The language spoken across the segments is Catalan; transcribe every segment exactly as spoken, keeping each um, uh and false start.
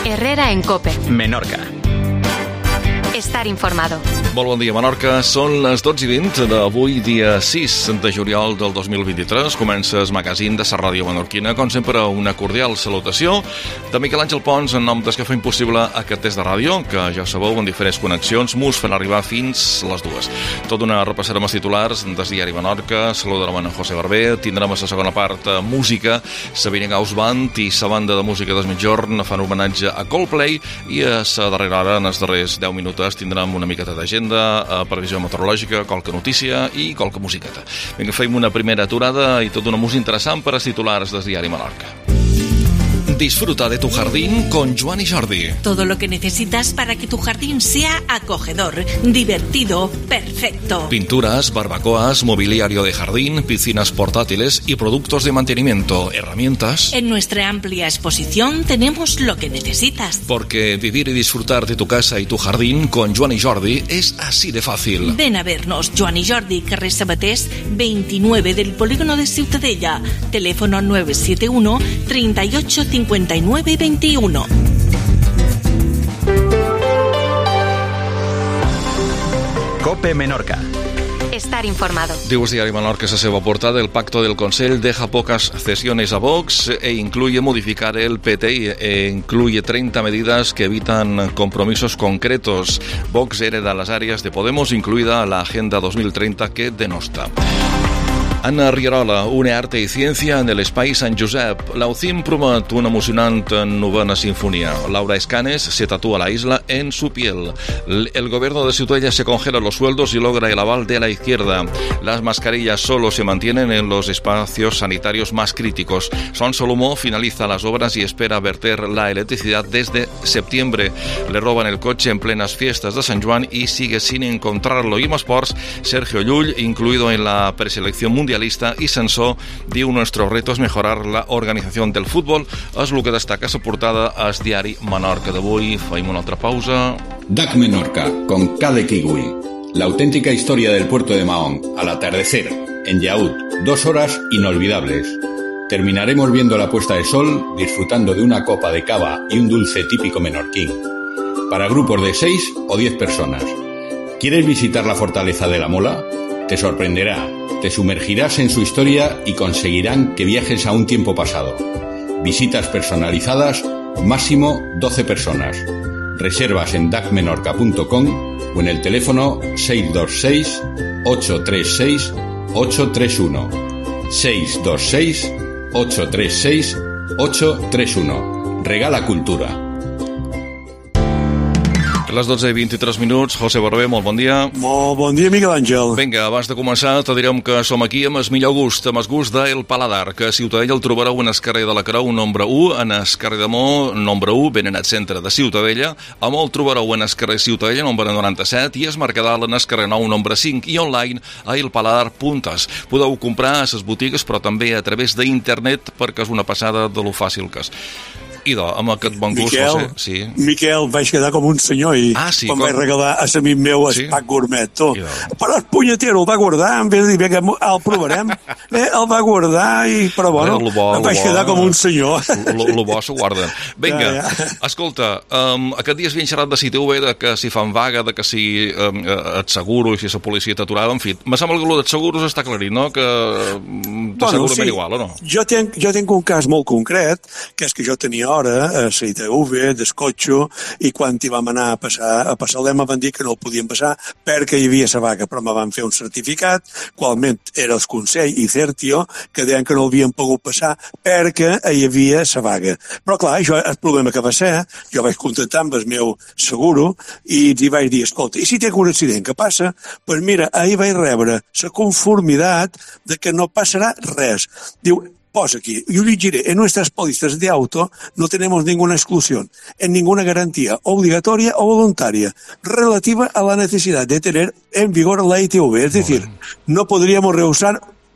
Herrera en COPE. Menorca. Estar informado. Molt bon dia, Menorca. Són les dotze i vint d'avui, dia sis de juliol del dos mil vint-i-tres. Comença el magazín de la ràdio menorquina. Com sempre, una cordial salutació de Miquel Àngel Pons en nom dels que fa impossible aquest test de ràdio, que ja sabeu, en diferents connexions, mos fan arribar fins les dues. Tot una repassarem els titulars del diari Menorca, saludarem en José Barber, tindrem a la segona part música, Sabine Gauss Band i la banda de música del mitjorn fan homenatge a Coldplay, i a la darrera hora, en els darrers deu minuts, tindrem una miqueta d'agenda, previsió meteorològica, qualque notícia i qualque musiqueta. Vinga, fem una primera aturada i tot una música interessant per als titulars del diari Menorca. Disfruta de tu jardín con Joan y Jordi. Todo lo que necesitas para que tu jardín sea acogedor, divertido, perfecto. Pinturas, barbacoas, mobiliario de jardín, piscinas portátiles y productos de mantenimiento, herramientas. En nuestra amplia exposición tenemos lo que necesitas. Porque vivir y disfrutar de tu casa y tu jardín con Joan y Jordi es así de fácil. Ven a vernos, Joan y Jordi, carrer Sabatés veintinueve del polígono de Ciutadella. Teléfono nueve siete uno, treinta y ocho, cincuenta y nueve, veintiuno. COPE Menorca. Estar informado. Diu el diari Menorca en la seva portada: el pacto del Consell deja pocas cesiones a Vox e incluye modificar el P T I e incluye treinta medidas que evitan compromisos concretos. Vox hereda las áreas de Podemos, incluida la Agenda dos mil treinta que denosta. Anna Rierola, une arte y ciencia en el Espai Sant Josep. La U C I M promet una emocionante novena sinfonía. Laura Escanes se tatúa la isla en su piel. El gobierno de Ciutadella se congela los sueldos y logra el aval de la izquierda. Las mascarillas solo se mantienen en los espacios sanitarios más críticos. Son Solomó finaliza las obras y espera verter la electricidad desde septiembre. Le roban el coche en plenas fiestas de San Juan y sigue sin encontrarlo. Y en esports, Sergio Llull, incluido en la preselección mundial y Sansó, diu: nuestro reto es mejorar la organización del fútbol. És el que destaca la portada al diari Menorca d'avui. Fem una altra pausa. D A C Menorca, con K de Kiwi. La auténtica historia del puerto de Mahón, al atardecer, en Yaúd, dos horas inolvidables. Terminaremos viendo la puesta de sol, disfrutando de una copa de cava y un dulce típico menorquín. Para grupos de seis o diez personas. ¿Quieres visitar la fortaleza de la Mola? Te sorprenderá, te sumergirás en su historia y conseguirán que viajes a un tiempo pasado. Visitas personalizadas, máximo doce personas. Reservas en dacmenorca punto com o en el teléfono seis dos seis, ocho tres seis, ocho tres uno. seis dos seis, ocho tres seis, ocho tres uno. Regala cultura. A les dotze i vint-i-tres minuts, José Barber, molt bon dia. Molt bon dia, Miquel Àngel. Vinga, abans de començar, te direm que som aquí amb el millor gust, amb el gust del Paladar, que a Ciutadella el trobareu en el carrer de la Creu, nombre u, en el carrer de Mo, nombre u, ben en el centre de Ciutadella, a Mo el trobareu en el carrer Ciutadella, nombre noranta-set, i es Mercadal en el carrer nou, nombre cinc, i online a elpaladar punt es. Podeu comprar a les botigues, però també a través d'internet, perquè és una passada de lo fàcil que és. Idò, amb aquest bon gust, Miquel, José. Sí. Miquel, vaig quedar com un senyor i ah, sí, quan com... vaig regalar a l'amic meu el sí? pack gourmet. Tu. Però el punyetero el va guardar, en vez de dir, vinga, el provarem, eh, el va guardar i, però bueno, eh, bo, em vaig bo, quedar com un senyor. El bo s'ho guarda. Vinga, ja, ja. Escolta, um, aquest dia es havien xerrat de si T V, de que si fan vaga, de que si um, et seguro i si la policia t'aturava, en fi. Me sembla que el dels seguros està clarit, no? Que um, t'assegurament bueno, sí. Igual, o no? Jo tenc, jo tenc un cas molt concret, que és que jo tenia hora a la I T V, descotxo, i quan hi vam anar a passar, a passar l'E M A van dir que no el podien passar perquè hi havia la vaga, però me van fer un certificat, qualment era el Consell i Certio, que deien que no l'havien pogut passar perquè hi havia la vaga. Però clar, això, el problema que va ser, jo vaig contactar amb el meu seguro i li vaig dir, escolta, i si tinc un accident, què passa? Doncs pues mira, ahir vaig rebre la conformitat de que no passarà res. Diu, posa aquí, yo le diré, en nuestras pólizas de auto no tenemos ninguna exclusión, en ninguna garantía obligatoria o voluntaria relativa a la necesidad de tener en vigor la I T V. Es decir, no podríamos rehusar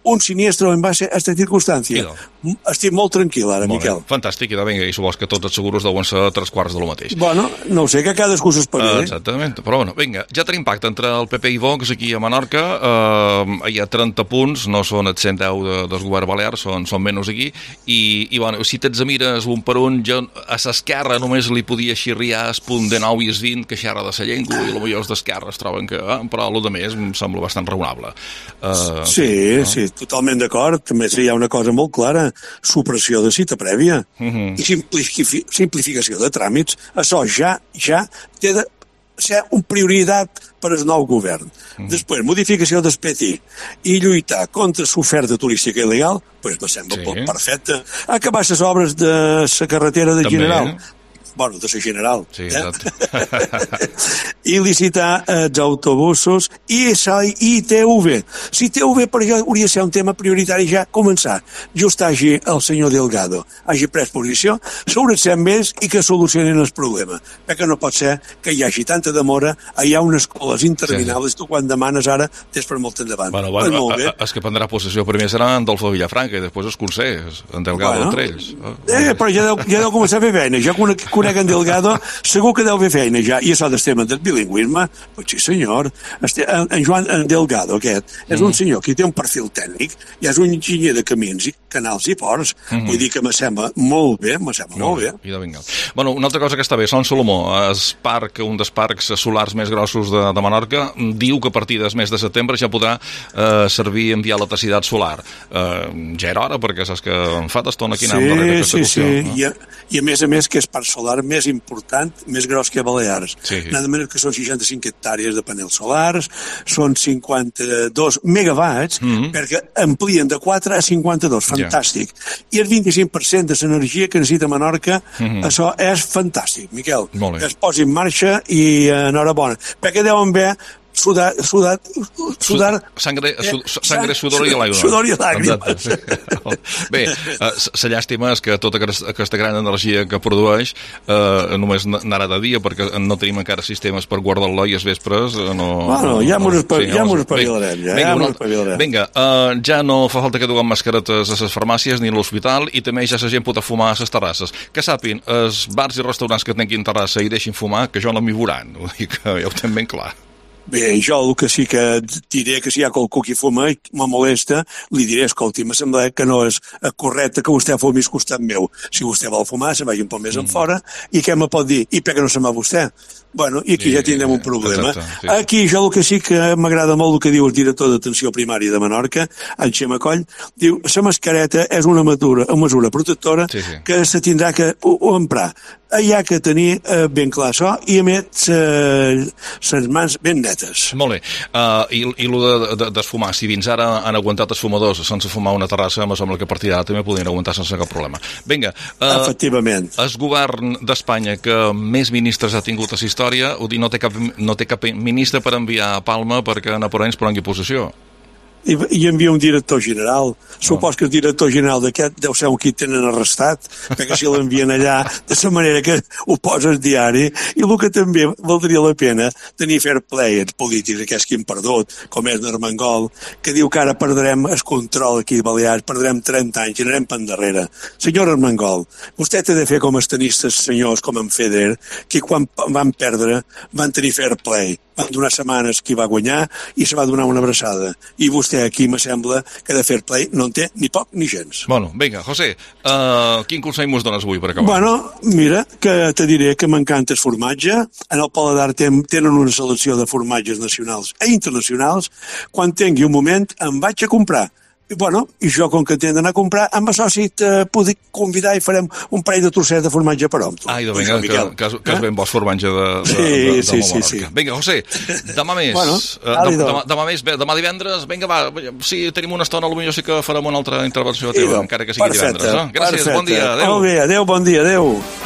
un siniestro en base a esta circumstància. Estic molt tranquil ara, molt Miquel. Bé. Fantàstic, i de vinga, i supos que tots els seguros deuen ser tres quarts de lo mateix. Bueno, no ho sé, que cadascú s'espavili. Uh, exactament, però bueno, vinga, ja tenim pacte entre el P P i Vox aquí a Menorca, uh, hi ha trenta punts, no són els cent deu de, del govern balear, són, són menys aquí, i, i bueno, si te'ls mires un per un, jo a l'esquerra només li podia xirriar el punt de nou i el vint que xerra de la llengua, i potser els d'esquerra es troben que, eh, però el de més em sembla bastant raonable. Uh, sí, no? sí, totalment d'acord. També hi ha una cosa molt clara, supressió de cita prèvia uh -huh. i simplific simplificació de tràmits. Això ja, ja té de ser una prioritat per al nou govern. Uh -huh. Després, modificació del P T I i lluitar contra l'oferta turística il·legal, doncs me sembla sí. perfecte. Acabar les obres de la carretera de També, General. Eh? Bueno, de la General. Sí, eh? exacte. I licitar els autobusos i I T V. Si I T V per això hauria de ser un tema prioritari ja començar. Just hagi el senyor Delgado hagi pres posició, sobre ser amb ells i que solucionin el problema. Perquè no pot ser que hi hagi tanta demora, hi ha unes coles interminables, sí. Tu quan demanes ara tens per molt endavant. Bueno, bueno, pues molt bé. Els que prendrà possessió primer serà en Adolfo Villafranca i després els consellers, en Delgado bueno, entre ells. Oh. Eh, però ja deu, ja deu començar a fer feina. Jo conec, conec en Delgado, segur que deu fer feina ja. I això del tema del bilingüisme, pues sí senyor, este, en, en Joan en Delgado aquest, és mm. un senyor que té un perfil tècnic, i és un enginyer de camins i canals i ports, mm -hmm. vull dir que me sembla molt bé, me sembla no, molt bé. I de vinga. Bueno, una altra cosa que està bé, Son Salomó, el parc, un dels parcs solars més grossos de, de Menorca, diu que a partir del mes de setembre ja podrà eh, servir i enviar electricitat solar. Eh, ja era hora, perquè saps que en fa d'estona aquí anàvem sí, darrere aquesta sí, qüestió. Sí, no? I, a, i a més a més que és parc solar més important, més gros que Balears. Sí, sí. Nada menys que són seixanta-cinc hectàrees de panels solars, són cinquanta-dos megawatts, mm -hmm. perquè amplien de quatre a cinquanta-dos, fantàstic. Yeah. I el vint-i-cinc per cent de l'energia que necessita Menorca, mm -hmm. això és fantàstic, Miquel. Que es posi en marxa i enhorabona. Perquè deuen haver sudar, sudar, sudar... Sangre, eh, sangre sudor i làgrimes. Sudor i làgrimes. Sí. Bé, la llàstima és que tota aquesta gran energia que produeix eh, només anarà de dia, perquè no tenim encara sistemes per guardar-la i els vespres no... Bueno, ja m'ho espavilarem, ja. Vinga, ja espavilarem. Vinga uh, ja no fa falta que duguem mascaretes a les farmàcies ni a l'hospital i també ja la gent pot fumar a les terrasses. Que sàpin, els bars i restaurants que tinguin terrassa i deixin fumar, que jo no m'hi veuran. Vull dir que ja ho tenim ben clar. Bé, jo el que sí que diré que si hi ha qualcú que fuma i me molesta, li diré, escolti, me sembla que no és correcte que vostè fumi al costat meu. Si vostè vol fumar, se vagi un poc més mm. en fora, i què me pot dir? I per què no se'n va vostè? Bueno, i aquí sí, ja tindrem un problema. Exacte, sí. Aquí jo el que sí que m'agrada molt el que diu el director d'atenció primària de Menorca, en Xemacoll, diu, la mascareta és una mesura, una mesura protectora sí, sí. que se tindrà que emprar. Hi ha que tenir eh, ben clar això i a més les mans ben netes. Molt bé. Uh, I i el de, de, d'esfumar, si fins ara han aguantat els fumadors sense fumar una terrassa, em sembla que a partir d'ara també podrien aguantar sense cap problema. Vinga. Uh, Efectivament. El govern d'Espanya que més ministres ha tingut a la història, ho dic, no té cap, no té cap ministre per enviar a Palma perquè Napoleons prengui possessió. I, i envia un director general. Supos que el director general d'aquest deu ser un qui tenen arrestat, perquè si l'envien allà de la manera que ho posa al diari, i el que també valdria la pena tenir fair play els polítics, aquests que hem perdut, com és Armengol, que diu que ara perdrem el control aquí a Balears, perdrem trenta anys i anarem per endarrere. Senyor Armengol, vostè té de fer com els tenistes senyors, com en Federer, que quan van perdre van tenir fair play. Van donar setmanes qui va guanyar i se va donar una abraçada. I vostè aquí, me sembla, que de fair play no en té ni poc ni gens. Bueno, vinga, José, uh, quin consell mos dones avui per acabar? Bueno, mira, que te diré que m'encanta el formatge. En el Paladar ten, tenen una selecció de formatges nacionals i internacionals. Quan tingui un moment em vaig a comprar. I, bueno, i jo, com que tinc d'anar a comprar, amb això sí te puc convidar i farem un parell de trossets de formatge per hom. Ai, doncs vinga, que, que, que es ben vos formatge de, de, sí, de, de, de sí, sí, sí. Vinga, José, demà més. Bueno, uh, demà, demà més, bé, demà divendres, vinga, va, si tenim una estona, potser sí que farem una altra intervenció teva, encara que sigui perfecte, divendres. Eh? Gràcies, perfecte. bon dia, adéu. Molt bé, adéu, bon dia, adéu.